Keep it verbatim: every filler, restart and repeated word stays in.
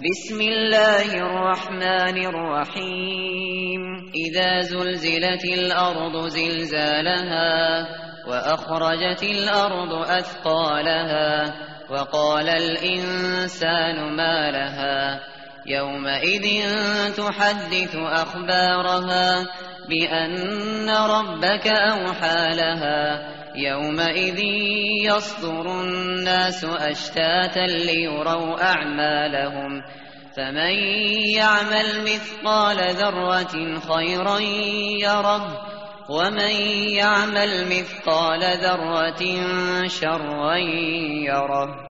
بسم الله الرحمن الرحيم إذا زلزلت الأرض زلزالها وأخرجت الأرض أثقالها وقال الإنسان ما لها يومئذ تحدث أخبارها بأن ربك أوحى لها يومئذ يصدر الناس أشتاتا ليروا أعمالهم فمن يعمل مثقال ذرة خيرا يره ومن يعمل مثقال ذرة شرا يره.